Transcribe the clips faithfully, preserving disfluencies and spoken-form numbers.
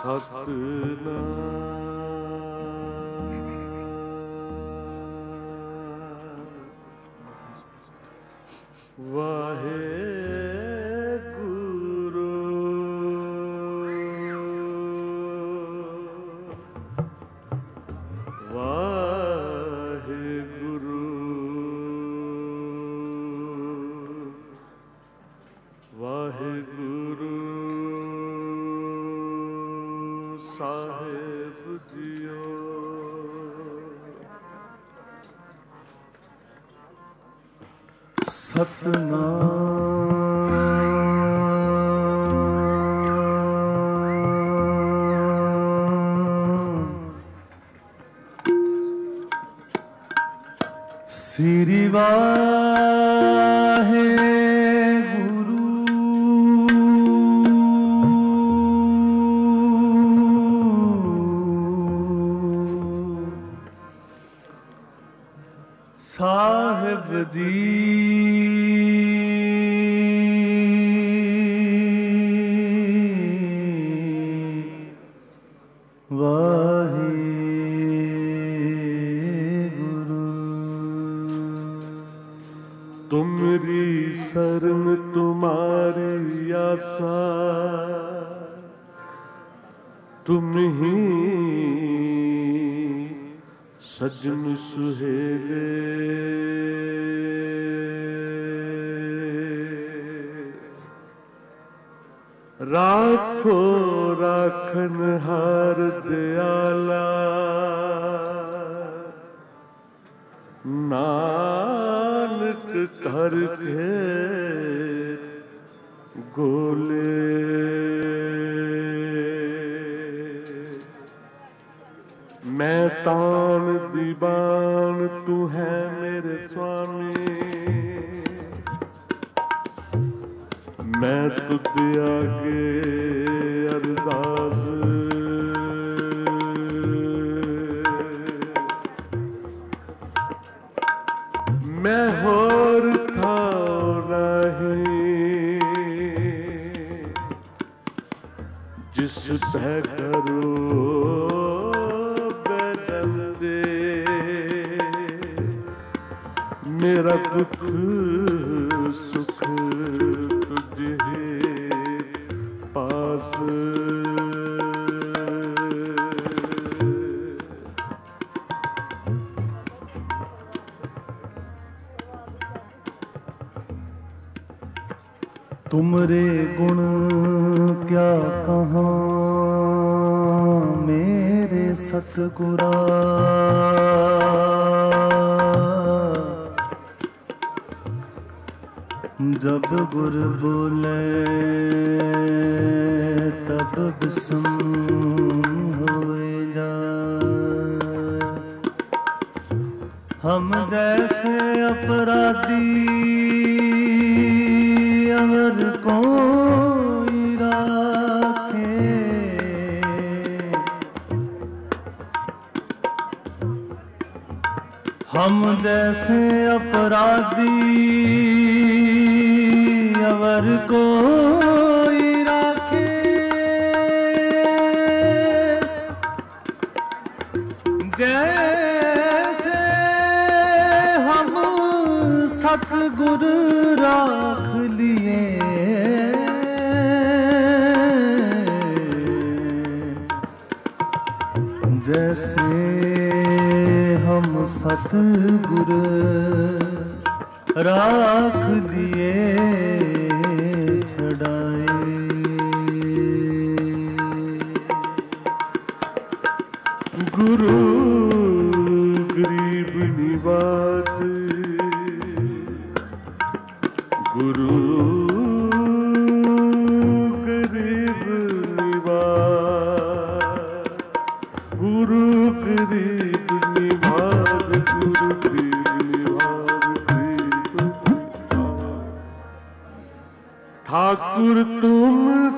श्री वाहे गुरु साहिब जी तुमरी शरण तुम्हारी आशा तुम ही सजन सुहेले राखो राखन हार दयाला नानक कर के गोले मैं तान दीवान तू है मेरे स्वामी मैं तुझ आगे अरदास मैं होर था नहीं जिस तह करो बदंदे मेरा दुख सुख तुझे पास तुमरे गुण क्या कहाँ मेरे सतगुरा जब गुर बोले तब बिस्म होए जाए हम जैसे अपराधी अगर कोई राखे हम जैसे अपराधी अगर कोई राखे जैसे हम सतगुर राख लिए जैसे हम सतगुर राख लिए छड़ाए गुरु गरीब निवाज गुरु गरीब निवाज गुरु गरीब निवाज गुरु गरीब निवाज ठाकुर तुम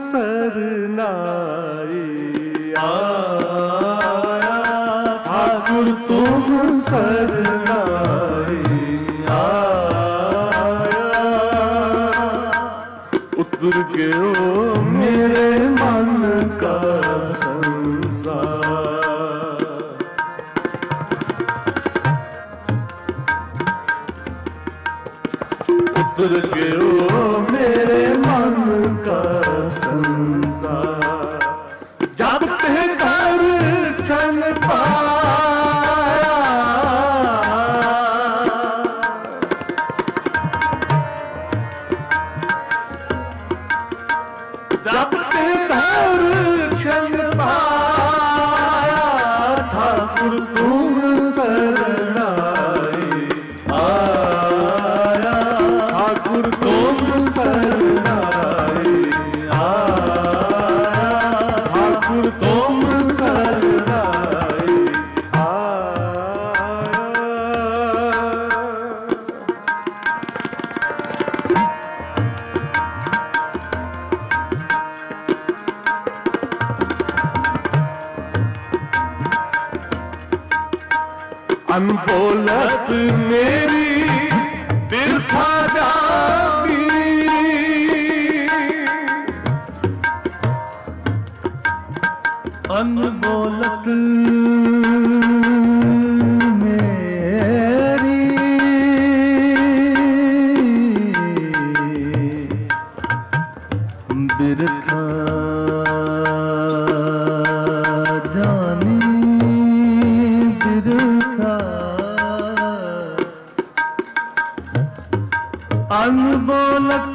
सरनाई आया ठाकुर तुम सरनाई उतर गयो मेरे मन का उतर गयो मेरे मन का संसार। जब ते दर्शन पाया, जब ते दर्शन पाया, ठाकुर तुम शरण आया, ठाकुर तुम शरण आया, ठाकुर तुम शरण आया। अनबोलत मेरी बिरथा जाती, अनबोलत मेरी बिरथा जानी, बिरथा अनबोलत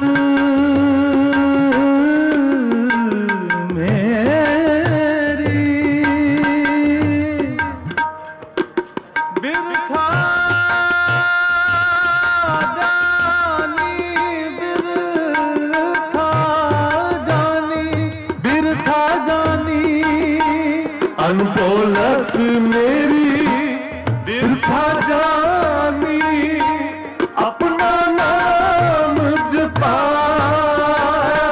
मेरी बिरथा जानी, बिरथा जानी, बिरथा जानी। अनबोलत मेरी बिरथा जानी, अपना नाम जपाया,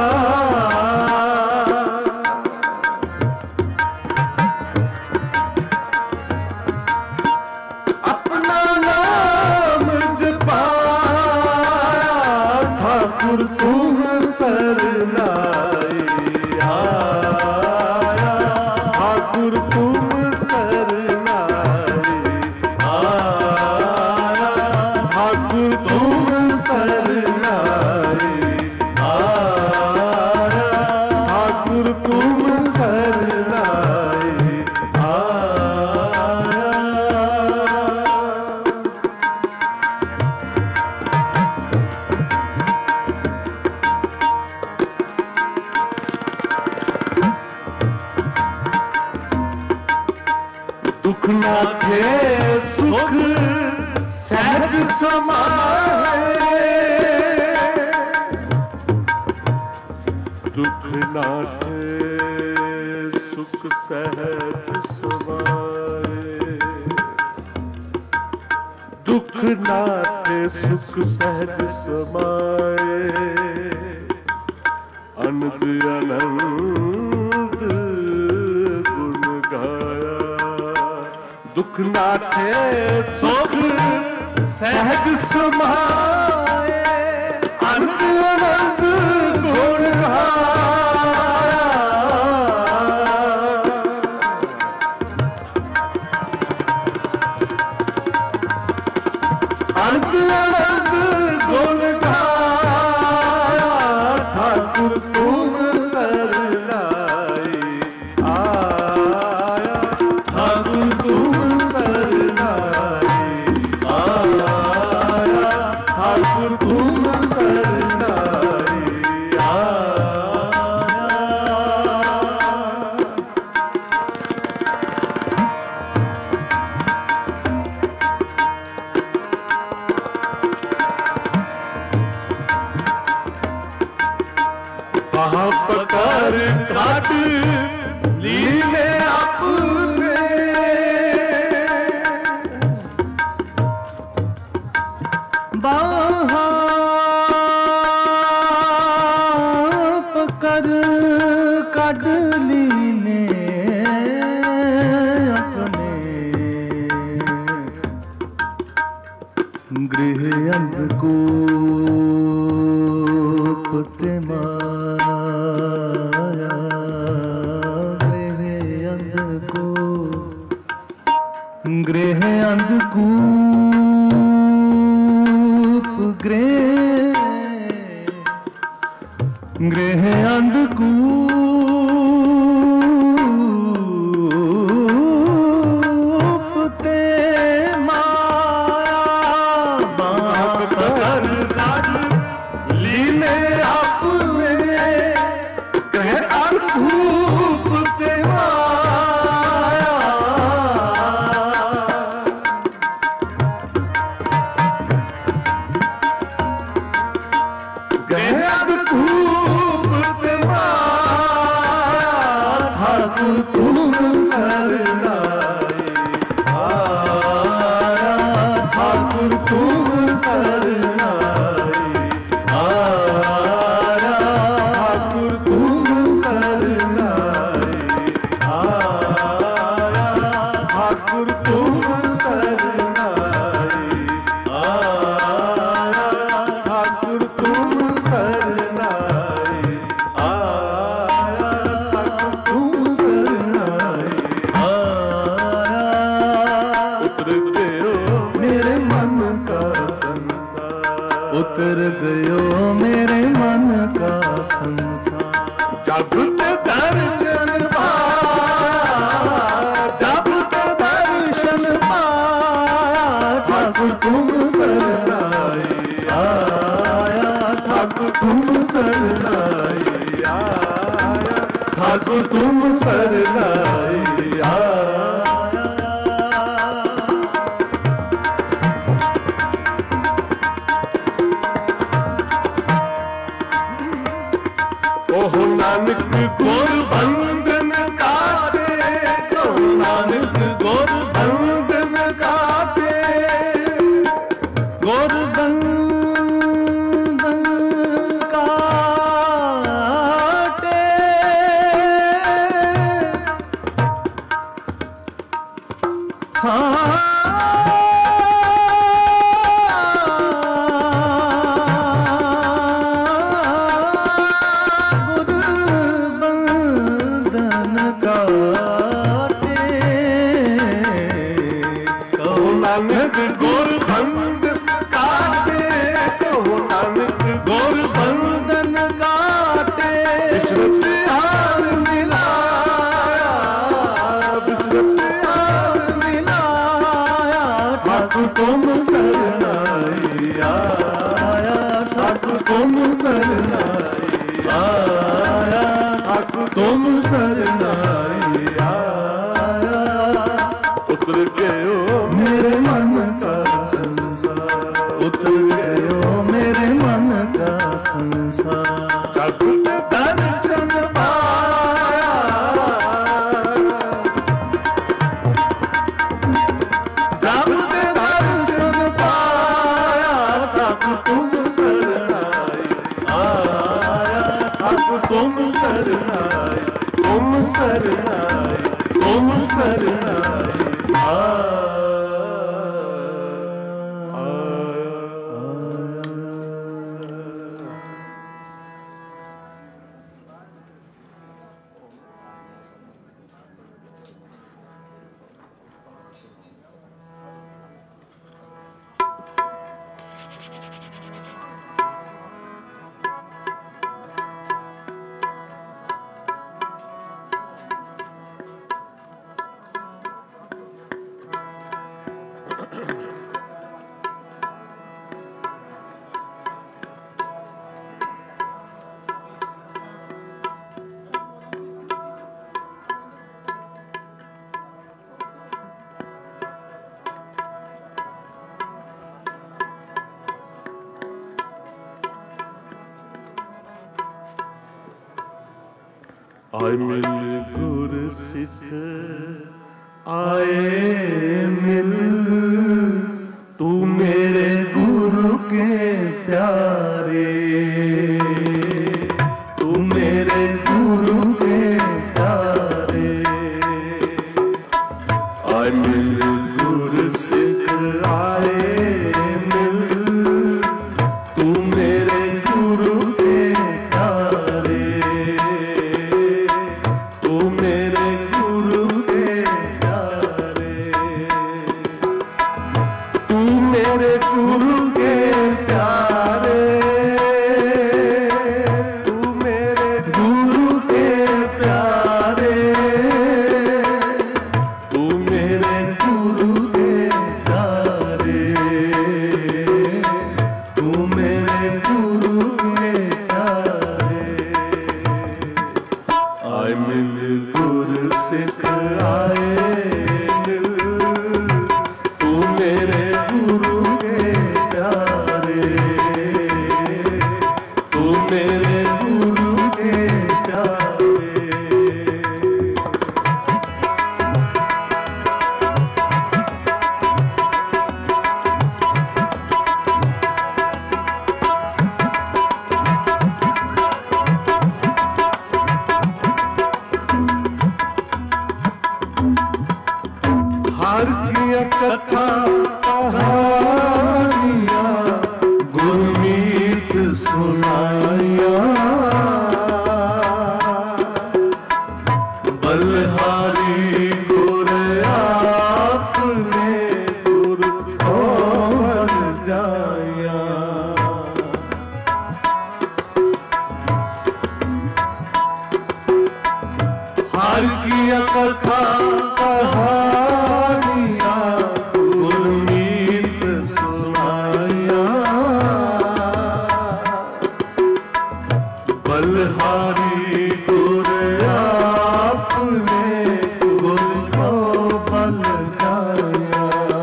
अपना नाम जपाया, ठाकुर तुम शरण आया, ठाकुर तुम शरण आया, ठाकुर तुम शरण आया, ठाकुर तुम शरण आया। दुख ना थे सुख सहज समाए, दुख ना थे सुख सहज समाए, दुख ना थे सुख सहज समाए, अनंत अनंत गुण गाया। दुख ना थे सुख सहज समाए, अनंत अनंत गुण गाया, अनंत अनंत गुण गाया, ठाकुर तुम शरण आया, ठाकुर तुम शरण आया, ठाकुर तुम शरण आया। पकर काट लीने अपने, बाहा पकर काट लीने अपने, गृह अंधकूप ते माया, गृह अंधकूप, गृह अंधकूप, गृह गृह अंधकूप ते माया बाप कर राज लीले अपने गृह अंधकूप ते माया गृह अंधकूप ते माया ठाकुर तुम सरनाए आया ठाकुर तुम सरनाए आया ठाकुर तुम सरनाए आया ठाकुर तुम सरनाए आया ठाकुर तुम सरनाए आया ठाकुर तुम सरनाए आया उतर गयो मेरे मन का संसार उतर गयो मेरे मन का संसार जब ते दर्शन पाया जब ते दर्शन पाया ठाकुर तुम सरनाए आया ठाकुर तुम सरनाए आया ठाकुर तुम सरनाए आया ओह नानक गुर बंधन काटे ओह नानक गुर बंधन काटे गुर बंधन काटे हाँ नानक गुर बंधन काटे कहो नानक गुर बंधन काटे विश्रुत हार मिलाया विश्रुत हार मिलाया ठाकुर तुम सरनाए आया ठाकुर तुम सरनाए आया ठाकुर तुम सरनाए आया उतर गयो मेरे मन का संसार उतर गयो मेरे मन का संसार जब ते दर्शन पाया जब ते दर्शन पाया ठाकुर तुम सरनाए आया ठाकुर तुम सरनाए तुम सरनाए तुम सरनाए आए मिल गुर सिख आए मिल तू मेरे गुरु के प्यारे तू मेरे गुरु के प्यारे आए मिल गुर सिख आए मिल तू मेरे गुरु के प्यारे तू मेरे गुरु के प्यारे तू मेरे गुरु के प्यारे सुनाइया बलहारी गुर आपने गुर को बल जाया। हर किया कथा कहानियां गुरमीत सुनाया बलहारी गुर आपने गुर को बल जाया।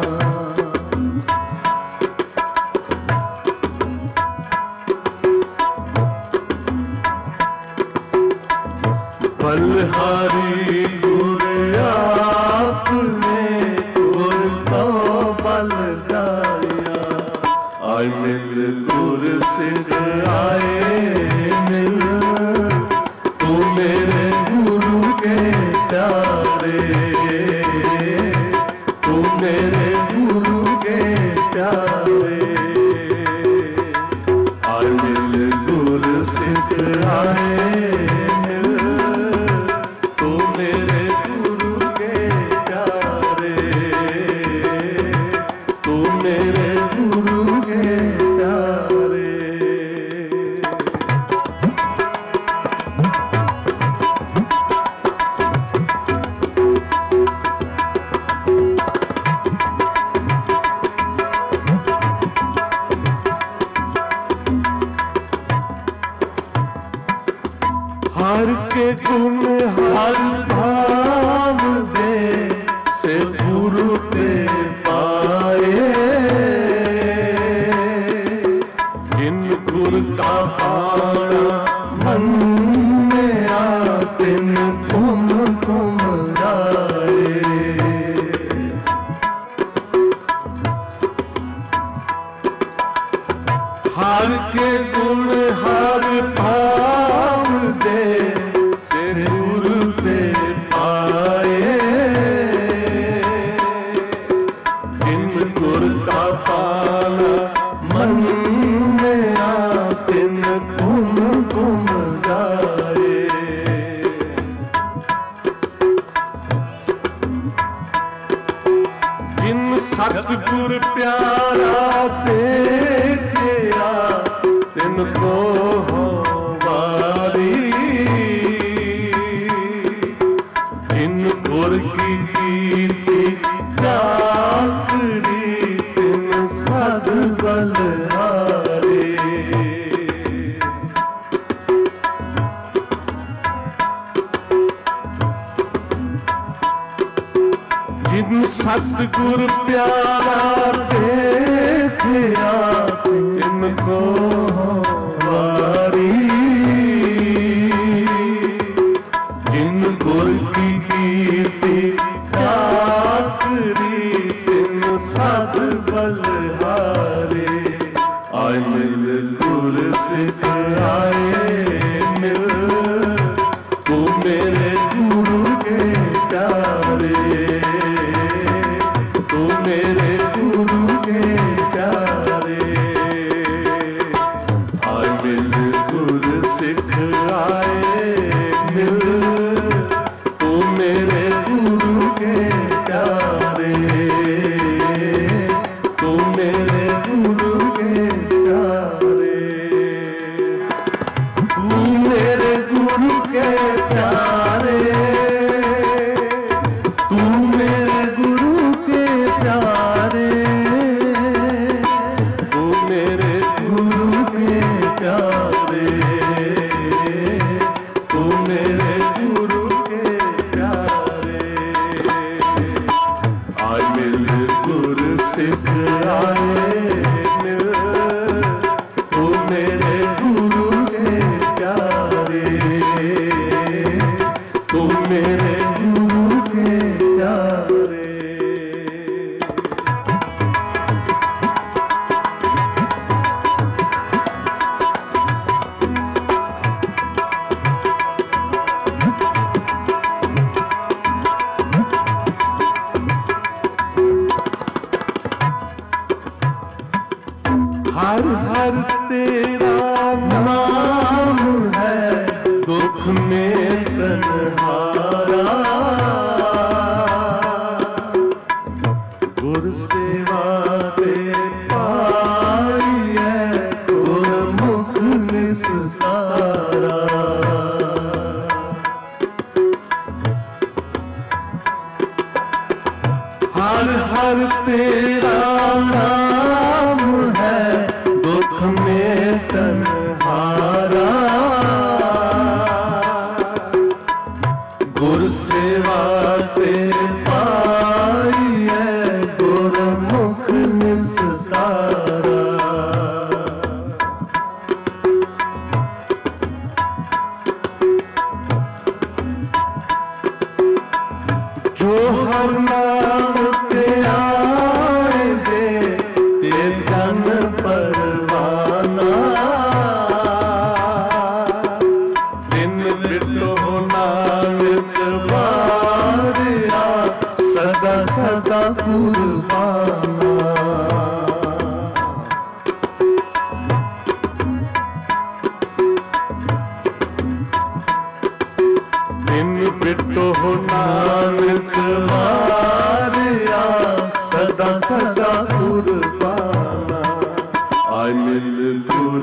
बलहारी गुर आपने गुर को बल जाया। आए मिल गुर सिद्ध आए मिल तू मेरे गुरु के प्यारे तू मेरे गुरु के प्यारे। आए मिल गुर सिद्ध आए हर के गुण हर भाव दे से गुरु ते पाए। जिन गुर का पाना मन में आ तिन तुम तुम जाए। हर के गुण हर भाव दे से गुरु ते पाए। जिन गुर का पाना मन में आ तिन तुम तुम जाए। जिन सतगुर प्यारा देखिया तिनको हो वारी। जिन गुर की कीर्ति जाकरी तिन सद बलहारे। जिन सतगुर प्यारा देखिया तिनको वारी। जिन गुर की कीर्ति जाकरी तिन सद बलहारे। आए मिल गुर सिद्ध आए मिल तू मेरे गुरु के प्यारे तू मेरे गुरु के प्यारे। आए मिल गुर सिद्ध आए मिल तू मेरे गुरु के प्यारे तू मेरे गुरु के प्यारे तू मेरे गुरु के प्यारे।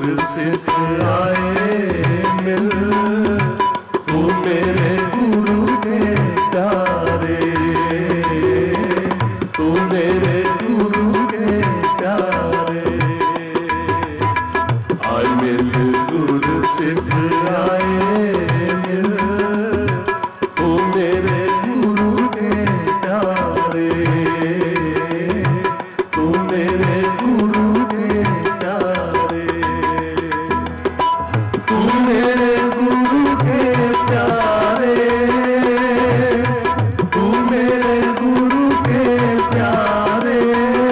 गुरु सिख आए मिल, तू मेरे गुरु के प्यारे, तू मेरे गुरु के प्यारे। आए मिल गुरु सिख आए मिल, तू मेरे गुरु के प्यारे, तू मेरे गुरु के प्यारे, तू मेरे गुरु के प्यारे, तू मेरे गुरु के प्यारे,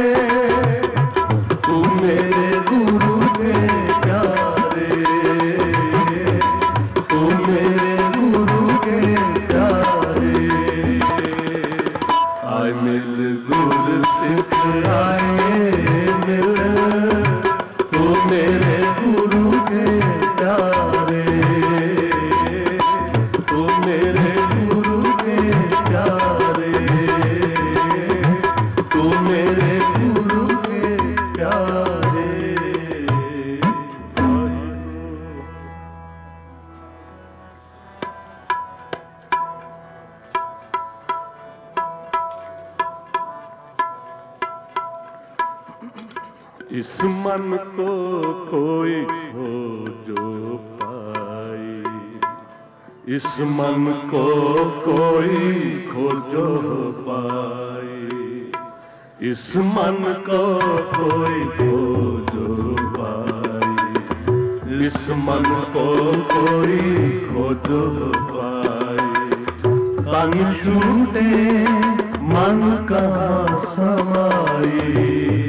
तू मेरे गुरु के प्यारे, तू मेरे गुरु के प्यारे। आए मिल गुरु सिख आए मिल, तू मेरे गुरु के प्यारे, तू मेरे गुरु के प्यारे, तू मेरे गुरु के प्यारे। इस मन को कोई खोजो पाई, इस मन को कोई खोजो पाई, इस मन को कोई खोजो पाई, इस मन को कोई खोजो पाई। तन छूटे मन कहाँ समाई,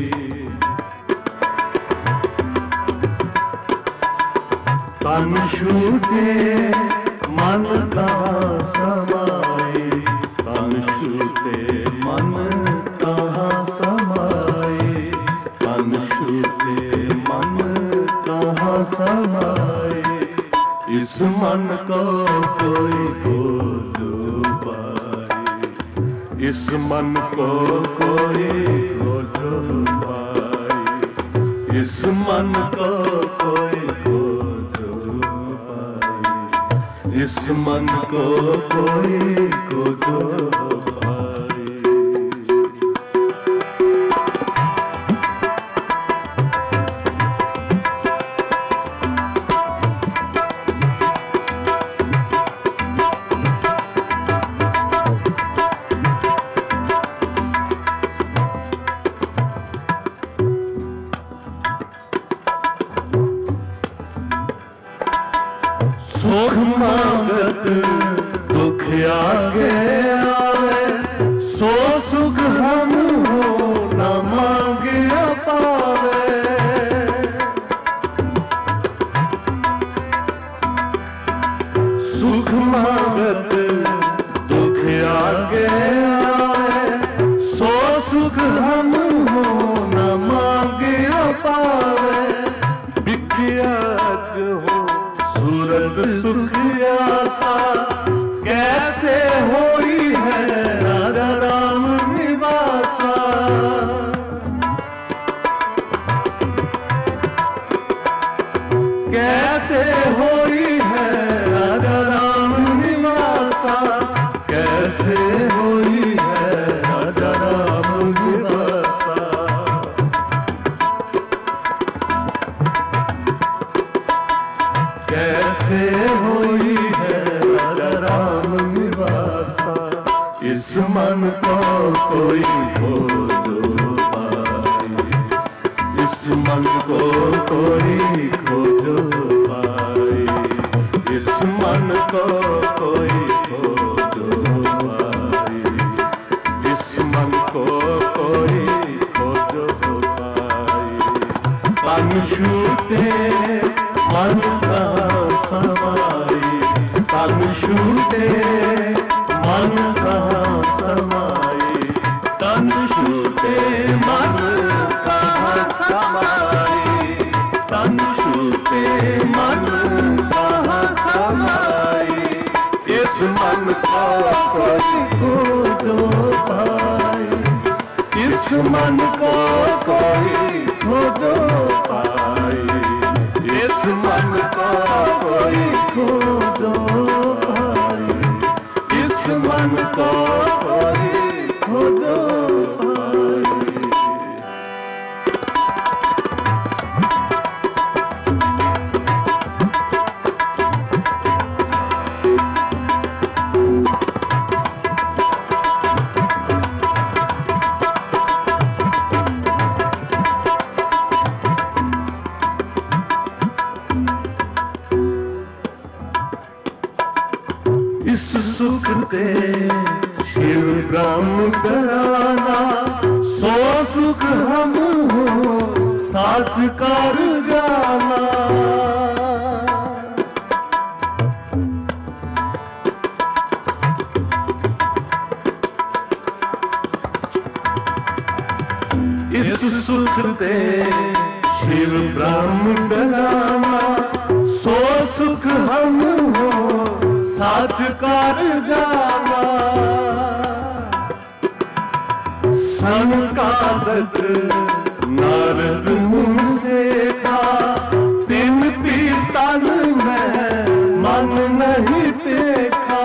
तन छूटे मन कहाँ समाए, तन छूटे मन कहाँ समाए, तन छूटे मन कहाँ समाए। इस मन को कोई खोजो पाए, इस मन को कोई खोजो पाए, इस मन को कोई इस मन को कोई खोजो पाए। सुख मांगत दुख आगे आवे, सो सुख हम हो न मांगे पावे। सुख मांगत दुख आगे आवे, सो सुख हम हो न मांगे पावे। बिख्यात हो सूरत सुखियासा, कैसे होई है राजा राम निवासा। कैसे होई है राजा राम निवासा, कैसे होई है राजा राम निवासा। कैसे होई है राजा राम निवासा। इस मन को कोई खोजो पाए, इस मन को कोई खोजो पाए, इस मन को कोई खोजो पाए, इस मन को कोई खोजो पाए। तन छूटे मन कहाँ समाई, तन छूटे मन कहाँ समाई, तन छूटे मन कहाँ समाई, तन छूटे मन कहाँ समाई। इस मन को कोई खोजो पाए, इस मन को कोई खोजो पाए, इस मन को कोई खोजो भाई, इस मन को कोई खोजो भाई। इस सुख ते शिव ब्रह्म कराना, सो सुख हम हो साथ कर गाना। इस सुख ते शिव ब्रह्म कराना, सो सुख हम हो साथ कर गाना। संकादक नारद मुझसे था, तिन पीतल में मन नहीं देखा।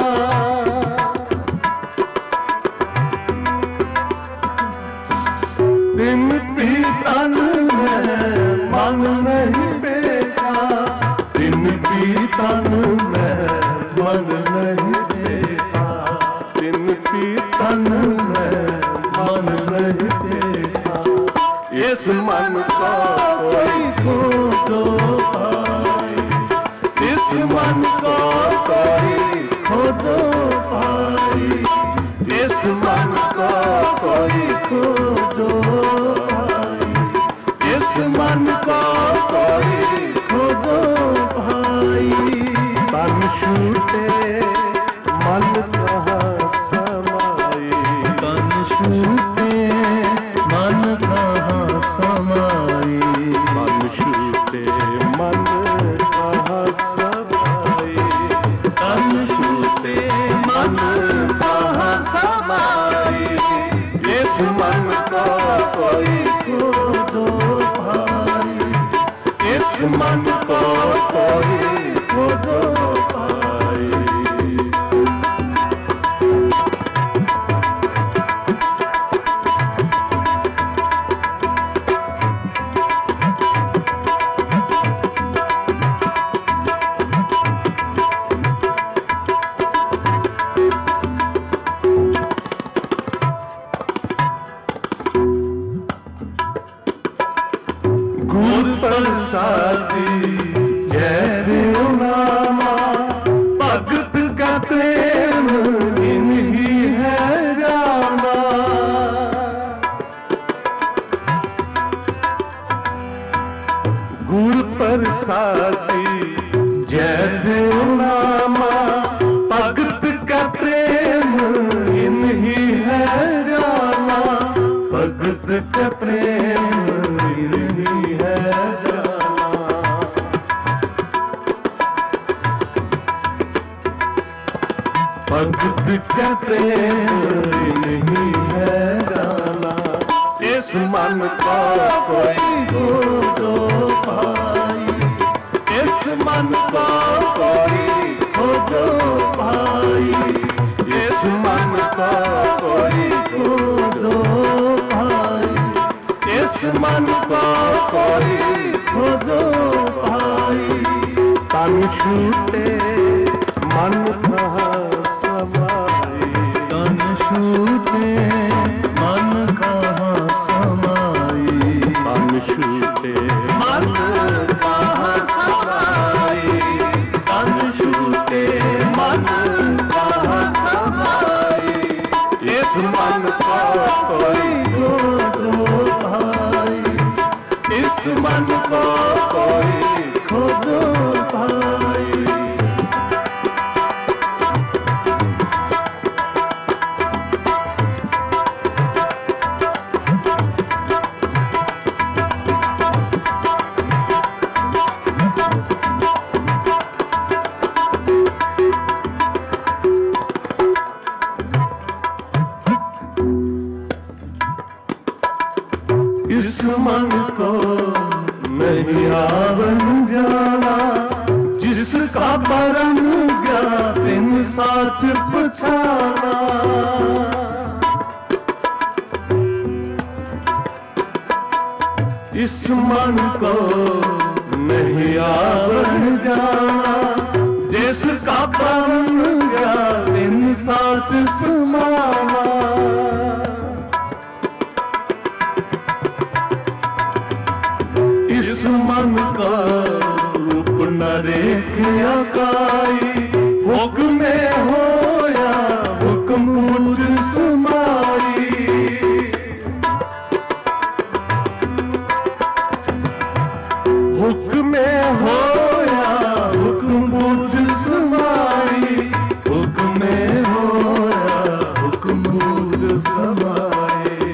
तिन पीतल में मन नहीं देखा, तिन पीतल में मन नहीं देखा, तिन पीतन में मन नहीं देखा। इस मन को कोई खोजो भाई, इस मन को कोई खोजो भाई, इस मन को कोई खोजो भाई, इस मन को कोई खोजो भाई। तन छूटे मन कहाँ समाए, तन छूटे मन कहाँ समाए, मन छूटे मन कहाँ समाए, तन छूटे मन कहाँ समाए। इस मन को कोई खोजो भाई, इस मन को कोई खोजो भाई। गुर प्रसादी जय देव नामा, भगत का प्रेम इन्हीं है रामा। गुर प्रसादी जय देव नामा, भगत का प्रेम इन्हीं है रामा, भगत का प्रेम इन्हीं है रामा। भगत का प्रेम नहीं है गाना। इस मन को कोई खोजो भाई, इस मन को कोई खोजो भाई, इस मन को कोई खोजो भाई, इस मन को कोई खोजो भाई। तन छूटे मन कहाँ समाए, तन छूटे मन कहाँ समाए, तन छूटे मन कहाँ समाए, तन छूटे मन कहाँ समाए। इस मन को कोई खोजो भाई, इस मन को कोई खोजो भाई। इस मन को नरेख अकाई हुक्म होया हुक्म मुझ समाई हुक्म होया हुक्म मुझ समाई हुक्म होया हुक्म मुझ समाई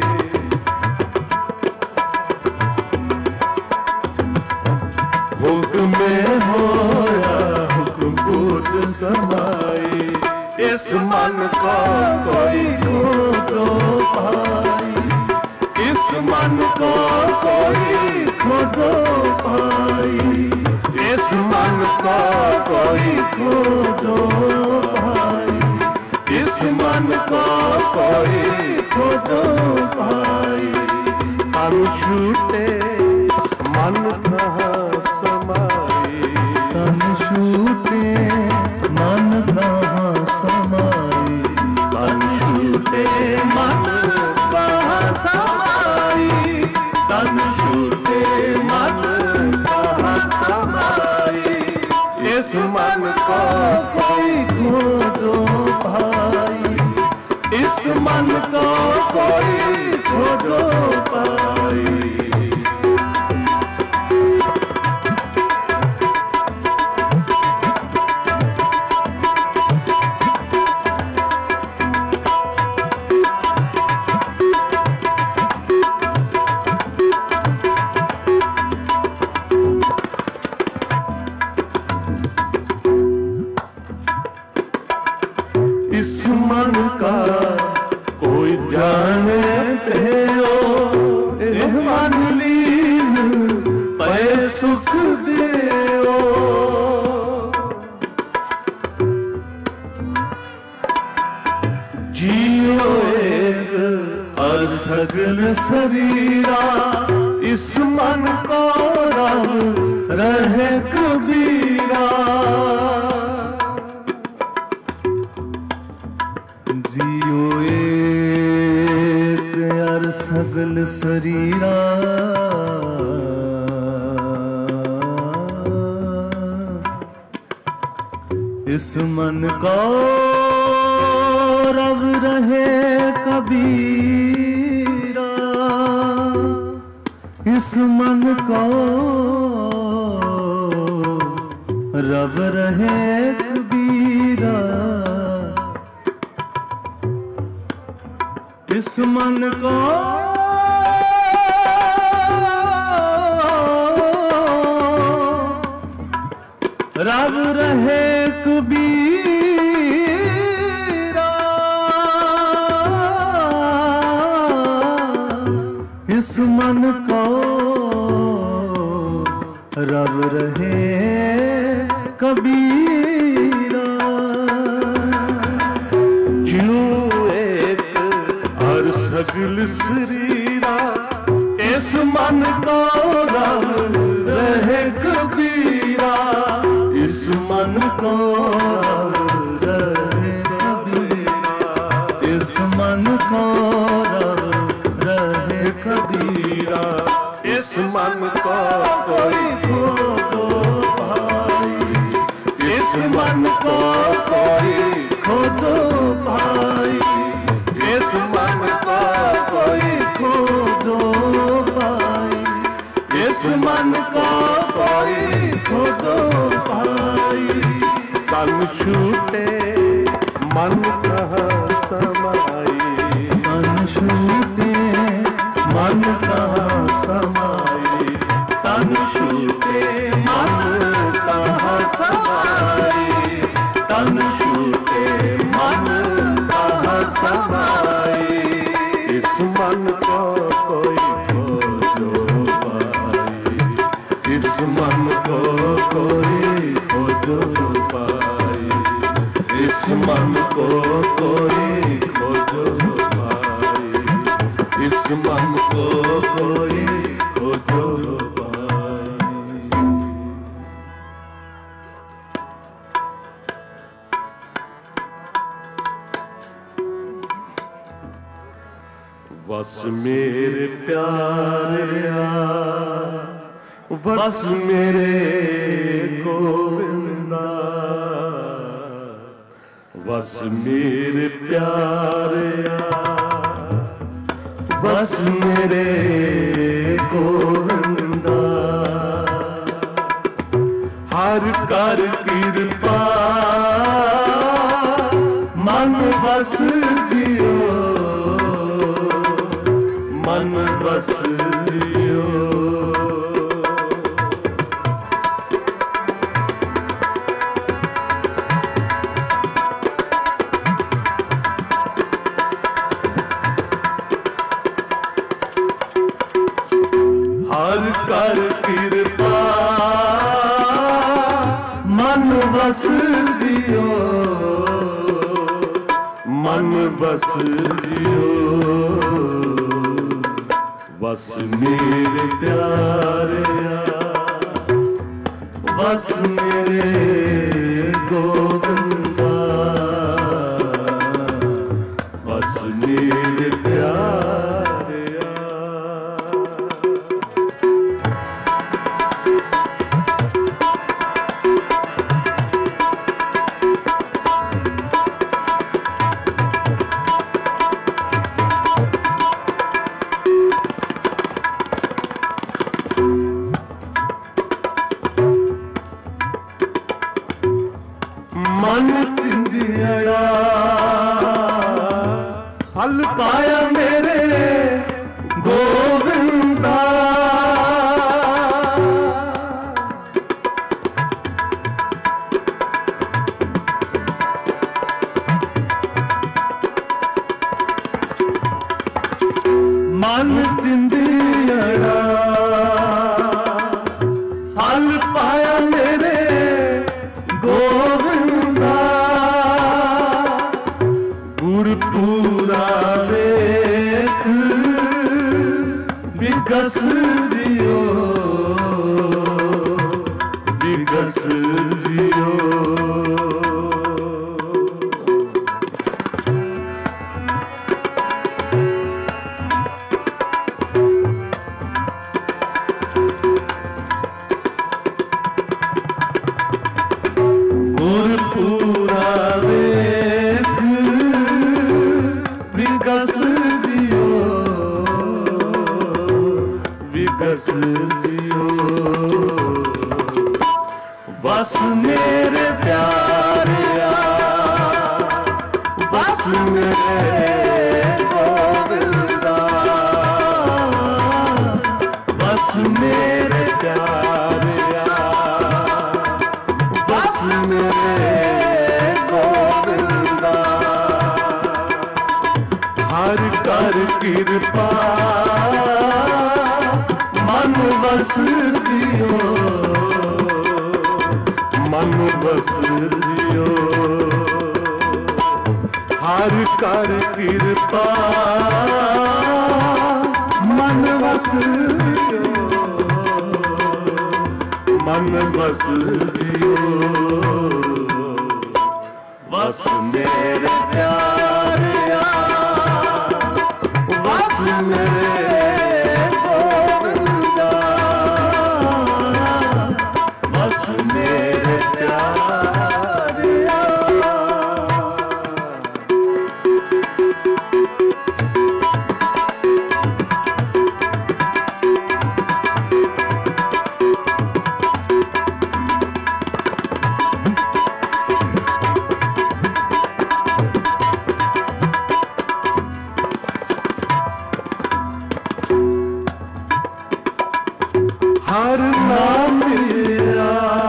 हुक्म होया हुक्म मुझ समाई इस मन को कोई खोजो पाई इस मन को कोई खोजो पाई इस मन को कोई खोजो पाई इस मन को कोई खोजो पाई तन छूटे मन कहाँ समाई तन छूटे मन कहाँ समाई तन छूटे मन कहाँ समाई तन छूटे मन कहाँ समाई इस मन को कोई खोजो भाई इस मन को कोई खोजो पाई इस मन का कोई जाने पे मन लीन पे सुख देओ जियो एक असगल शरीरा इस मन को रब रहे कबीरा जियो एक यार सगल शरीरा इस मन को रब रहे कबीरा इस मन को रब रहे कबीरा इस मन को रब रहे कबीरा इस मन को रब रहे कबीरा जियो एक और सगल शरीरा इस मन को रब रहे कबीरा इस मन को रब रहे कबीरा इस मन को रब रहे कबीरा इस मन को कोई खोजो भाई इस मन को कोई खोजो भाई इस मन को कोई खोजो भाई इस मन को कोई खोजो भाई तन छूटे मन कहाँ समाई मन छूटे मन कहाँ समाई तन छूटे मन कहाँ समाई तन छूटे मन कहाँ समाई इस मन को कोई खोजो पाई इस मन को कोई खोजो पाई इस मन को कोई खोजो पाई इस मन को कोई खोजो पाई बस मेरे प्यारिया बस मेरे गोविंदा, बस मेरे प्यारे, बस मेरे गोविंदा। हर कर कृपा मन बस दियो, मन बस दियो। हर कर कृपा मन बस दियो, मन बस दियो। बस मेरे प्यारे, बस मेरे गोविंदा, बस मेरे प्यारे। मन तिंदिया हल पाया मेरे गोविंदा, मन तिंदिया हल पाया मेरे गोविंदा। गुरपुरा वेख विकस दियो, विकस दियो। गुरपुरा वेख विकस दियो, विकस दियो। बस मेरे प्यारे, बस मेरे गोविंदा, बस मेरे प्यारे, बस मेरे गोविंदा। हर कर कृपा मन बस दियो, मन बस दियो। हर कर कृपा मन बस दियो, मन बस दियो। बस मेरे प्यारे, बस मेरे गोविंदा, बस मेरे प्यारे। हर नाम मिला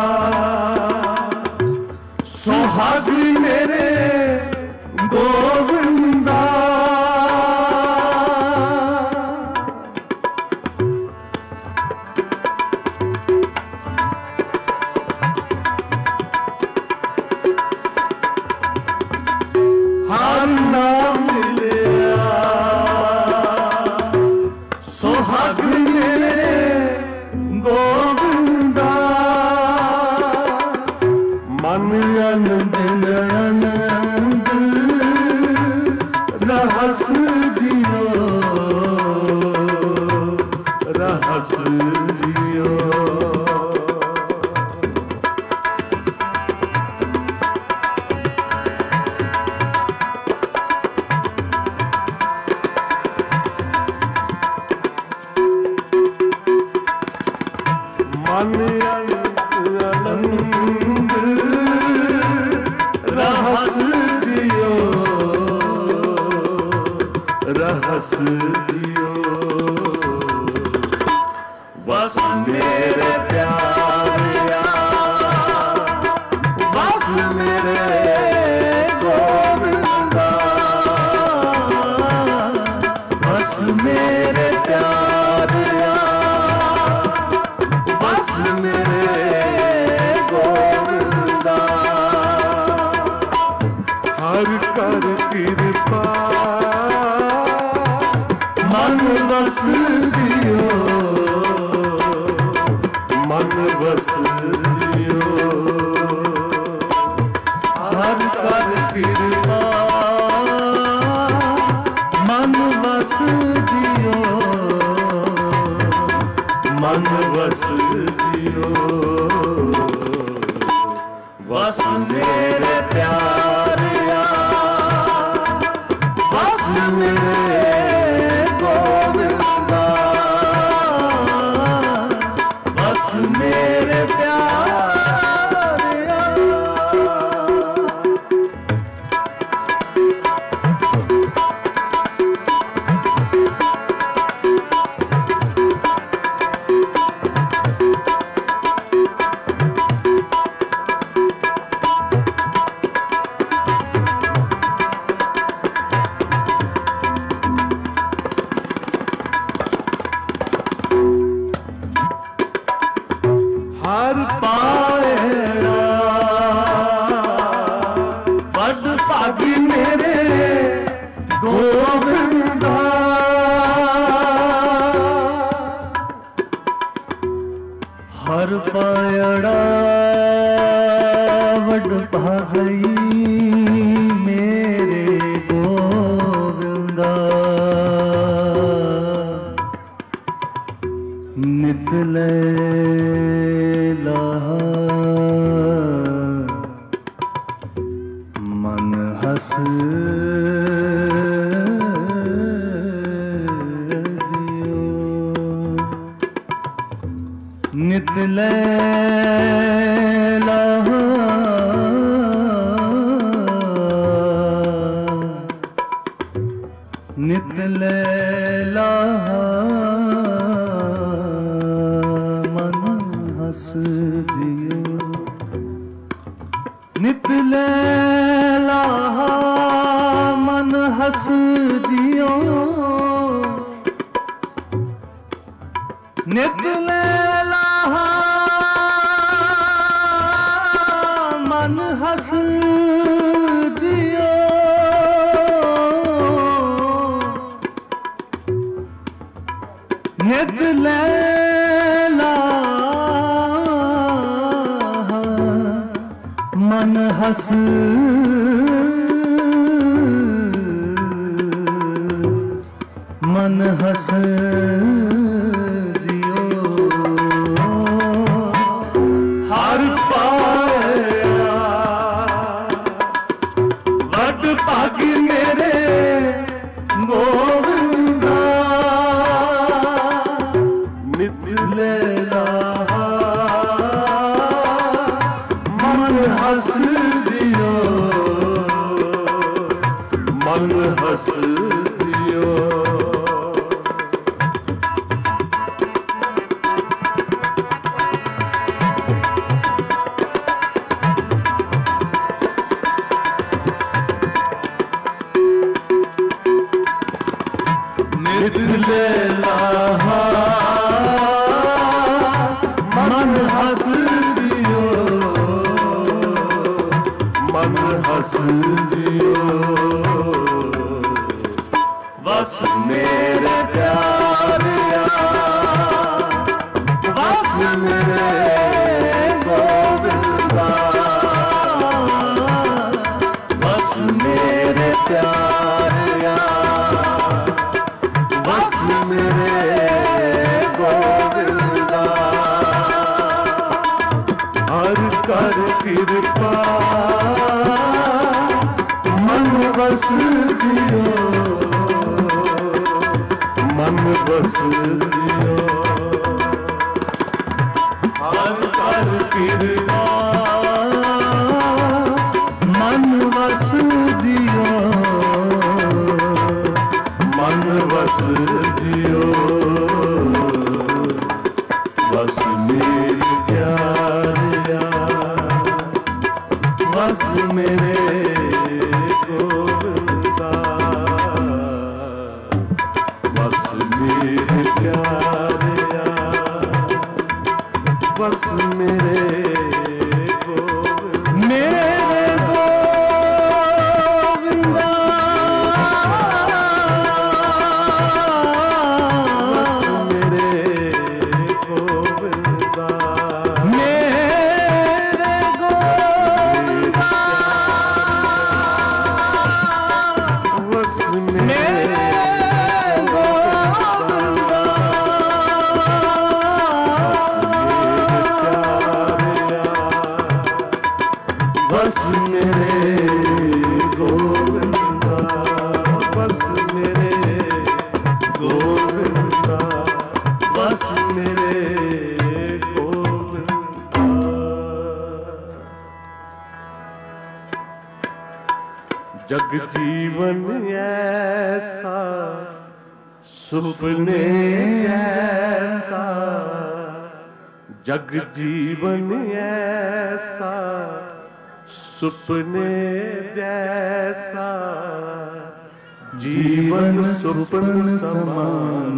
सुहागी मेरे गोविंदा, हर नाम मिला सुहागी मेरे गोविंदा। मन आनंद आनंद रहस दियो, रहस दियो। गोविंद रहस दियो रहस दियो बस मेरे प्यारिया बस मेरे गोविंदा बस मेरे प्यारिया बस मेरे गोविंदा हर कर कृपा मन बस दियो मन बस दियो हर कर कृपा मन बस दियो मन बस दियो बस मेरे प्यारिया बस मेरे गोविंदा बस मेरे प्यारिया हर पाएगा बस भागी मेरे गोविंदा हर पायड़ा वड भाई मेरे गोविंदा नितले मन हस दियो नित लैला नित लैला मन हस दियो नित लैला मन हस दियो नित लैला मन हस दियो नित लैला मन हस मन हस जियो हर पाया वड भागी मेरे गोविंदा नित लैला मन हस दियो मन हस दियो नित लैला मन हस दियो मन हस दियो बस मेरे प्यारिया बस मेरे गोविंदा बस मेरे प्यारिया बस मेरे गोविंदा हर कर कृपा मन बस दियो मन बस दियो हर कर कृपा बस मेरे गोविंदा, बस मेरे प्यारे बस मेरे गोविंदा, मेरे गोविंदा, बस मेरे गोविंदा, मेरे गोविंदा, बस मेरे बस मेरे गोविंदा, बस मेरे गोविंदा, बस मेरे गोविंदा। जग जीवन ऐसा सुपने ऐसा, जग जीवन ऐसा सुपने जैसा, जीवन सुपन समान,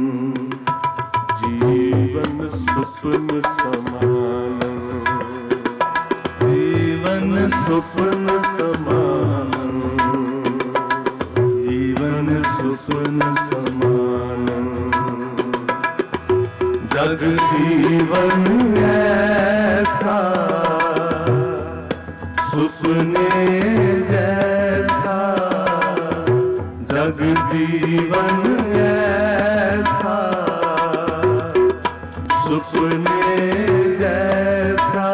जीवन सुपन समान, जीवन सुपन समान, जीवन सुपन समान। जग जीवन ऐसा सुपने जैसा, जग जीवन ऐसा सुपने जैसा,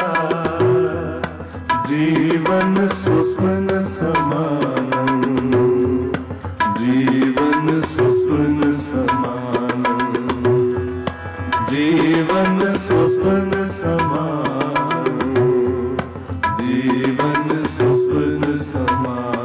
जीवन सुपन समान, जीवन सुपन समान, जीवन सुपन समान, जीवन सुपन समान।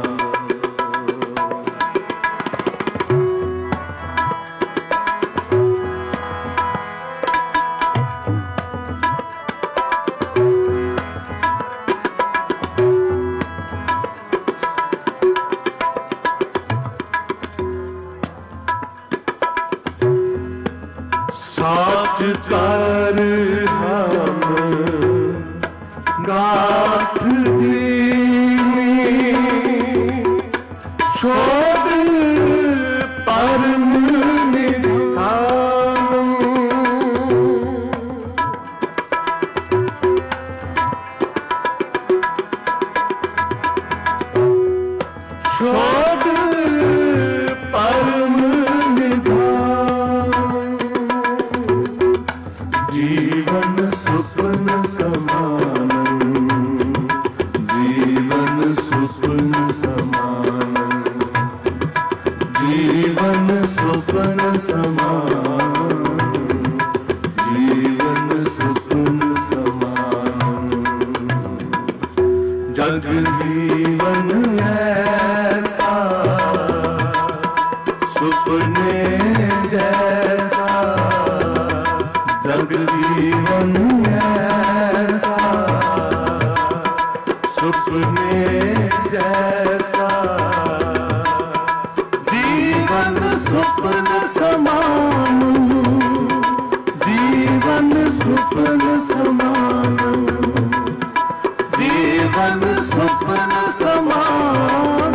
साच कर हम गाठ दीनी, शोध परम निधान, शोध परम निधान, जीवन सुपन समान, जीवन सुपन समान, जीवन सुपन समान, जीवन सुपन समान। जग जीवन ऐसा सुपने जैसा, जग जीवन ऐसा सुपने जैसा, जीवन सुपन समान, जीवन सुपन समान, जीवन सुपन समान,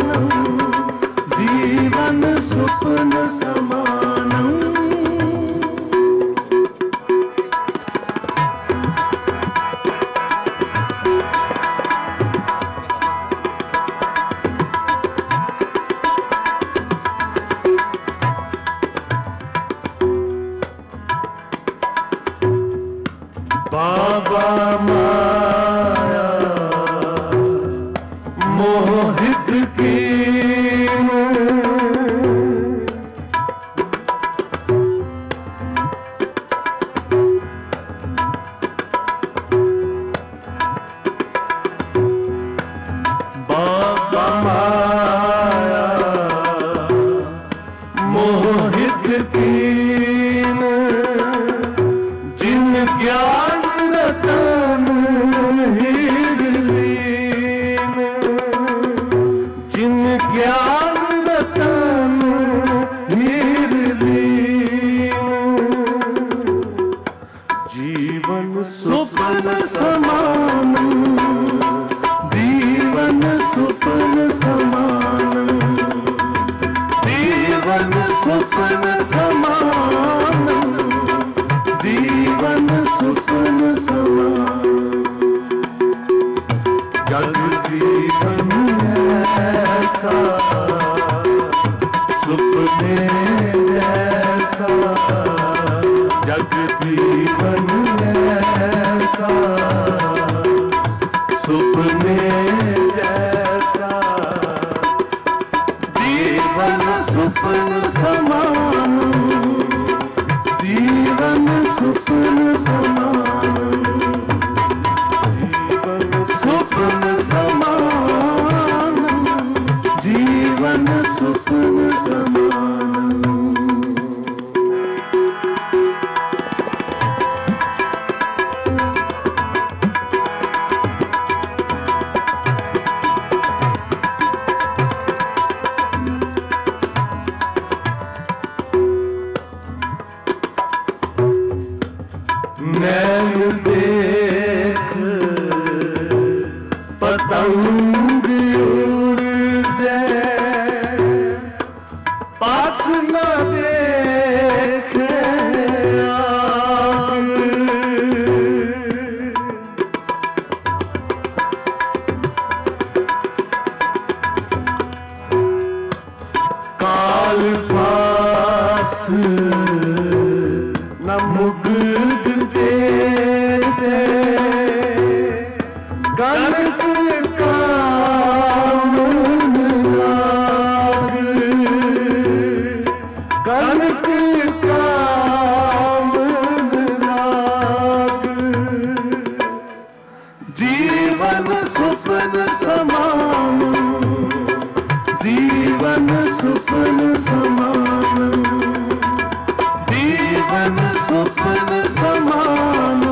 जग जीवन ऐसा सुपने जैसा, जग जीवन ऐसा सुपने जैसा, जीवन सुपन समान, जीवन सुपन समान, जीवन सुपन समान, जीवन सुपन समान। नैन देख पतंग उड़ते, पास न देखे आग, काल पास न मुगते थे, कनक काम लाग, कनक काम लाग, जीवन सुपन समान, जीवन सुपन समान, जीवन सुपन समान,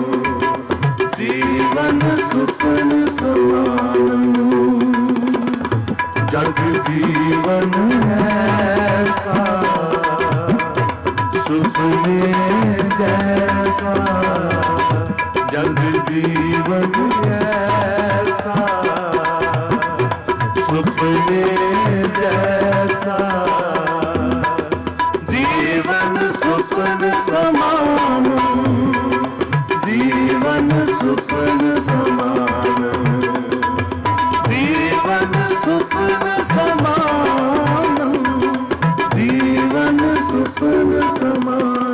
जीवन सुपन समान। जग जीवन ऐसा सुपने जैसा, जग जीवन ऐसा सुपने जैसा, जीवन सुपन समान, जीवन सुपन समान, जीवन सुपन समान, जीवन सुपन समान।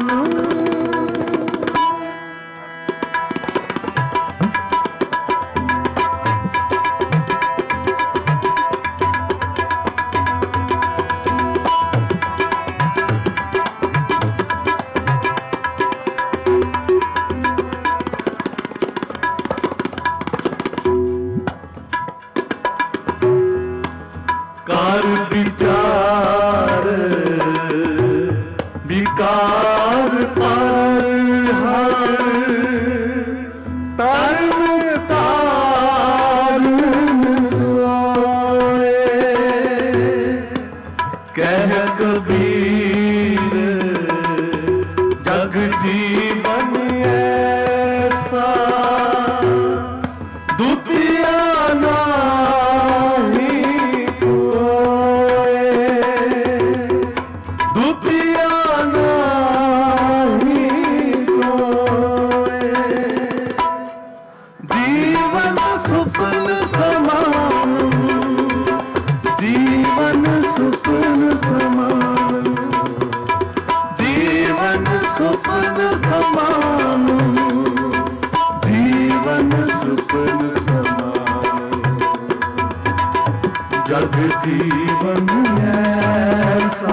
कार विचार विकार पर हर तन तार सोए, कह कबीर जग जीवन ऐसा, दुतिया नाही कोई, दुतिया नाही कोई, जीवन सुपन समान, जीवन सुपन समान, जीवन सुपन समान, जीवन सुपन समान। जग जीवन ऐसा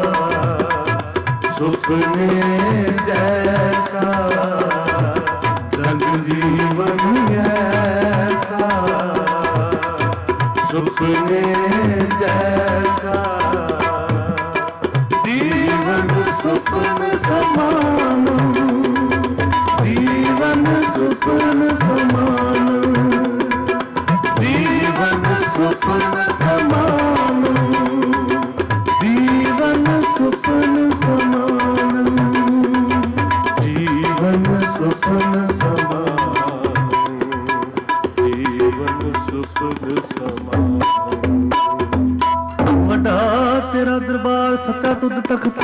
सुपने जैसा, जग जीवन ऐसा सुपने जैसा, जीवन सुपन समान, जीवन सुपन समान, जीवन सुपन समान, जीवन सुपन समान, जीवन सुपन समान, जीवन सुपन समान। वड्डा तेरा दरबार सच्चा तुद तख्त,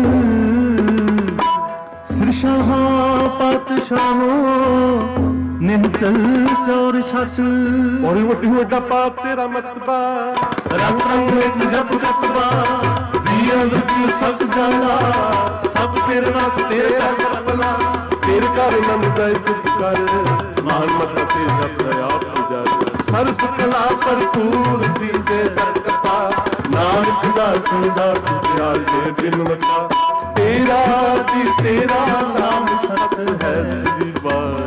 सिरशाह पातशाहों ਨਿਹਚਲ ਚੌਰ ਛੱਤ ਔਰੀ ਵੱਡੀ ਵੱਡਾ ਪਾਪ ਤੇਰਾ ਮਤਬਾ ਰੰਗ ਰੰਗ ਵਿੱਚ ਜਪ ਜਪਵਾ ਜੀਆਂ ਵਿੱਚ ਸਭ ਜਾਣਾ ਸਭ ਤੇਰੇ ਵਾਸ ਤੇਰੇ ਕਰ ਬਲਾ ਤੇਰੇ ਘਰ ਨੰਦ ਦਾ ਤੁਧ ਕਰ ਮਾਨ ਮਤ ਤੇ ਜਪ ਆਪ ਪੁਜਾ ਸਰਸ ਕਲਾ ਭਰਪੂਰ ਦੀਸੇ ਸਤਕਤਾ ਨਾਨਕ ਦਾ ਸੰਸਾਰ ਪਿਆਰ ਦੇ ਬਿਨ ਮਤਾ ਤੇਰਾ ਦੀ ਤੇਰਾ ਨਾਮ ਸਤ ਹੈ ਸ੍ਰੀ ਵਾਹਿਗੁਰੂ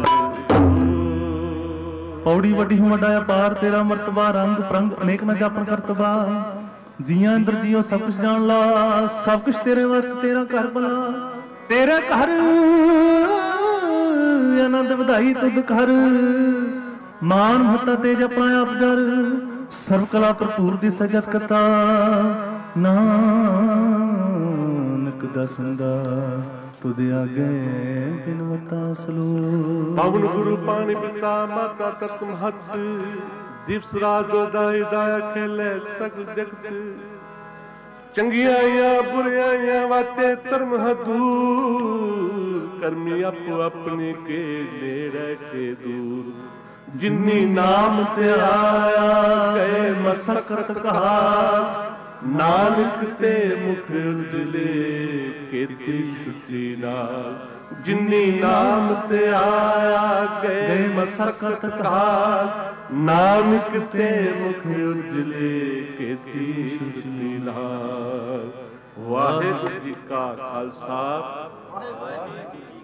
ਪੌੜੀ ਵੱਡੀ ਵੱਡਾ ਅਪਾਰ ਤੇਰਾ ਮਰਤਬਾ ਰੰਗ ਪ੍ਰੰਗ ਅਨੇਕ ਨਾ ਜਾਪਨ ਕਰਤਬਾ ਜੀਆਂ ਅੰਦਰ ਜੀਓ ਸਭ ਕੁਝ ਜਾਣ ਲਾ ਸਭ ਕੁਝ ਤੇਰੇ ਵਸ ਤੇਰਾ ਘਰ ਬਲਾ ਤੇਰੇ ਘਰ ਆਨੰਦ ਵਧਾਈ ਤੁਧ ਘਰ ਮਾਨ ਮਹਤਾ ਤੇਜ ਆਪਣਾ ਆਪ ਜਰ ਸਰਵ ਕਲਾ ਭਰਪੂਰ ਦੀ ਸਜਤ ਕਤਾ ਨਾਨਕ ਦਾ ਸੰਦਾ ਤੁਧ ਆਗੇ ਬਿਨਵਤਾ ਸਲੋ ਪਵਨ ਗੁਰੂ ਪਾਣੀ ਪਿਤਾ ਮਾਤਾ ਤਤ ਮਹਤ ਦਿਵਸ ਰਾਤ ਦਾਈ ਦਾਇਆ ਖੇਲੇ ਸਗਲ ਜਗਤ ਚੰਗੀਆਂ ਆਈਆਂ ਬੁਰੀਆਂ ਆਈਆਂ ਵਾਤੇ ਧਰਮ ਹਦੂਰ ਕਰਮੀ ਆਪੋ ਆਪਣੇ ਕੇ ਨੇੜੇ ਕੇ ਦੂਰ ਜਿਨੀ ਨਾਮ ਤੇ ਆਇਆ ਗਏ ਮਸਕਤ ਕਹਾ ਨਾਨਕ ਤੇ ਮੁਖ ਉਜਲੇ ਕੀਤੀ ਸੁਚੀ ਨਾਲ ਜਿਨੀ ਨਾਮ ਤੇ ਆਇਆ ਗਏ ਮਸਕਤ ਕਹਾ ਨਾਨਕ ਤੇ ਮੁਖ ਉਜਲੇ ਕੀਤੀ ਸੁਚੀ ਨਾਲ। ਵਾਹਿਗੁਰੂ ਜੀ ਕਾ ਖਾਲਸਾ ਵਾਹਿਗੁਰੂ ਜੀ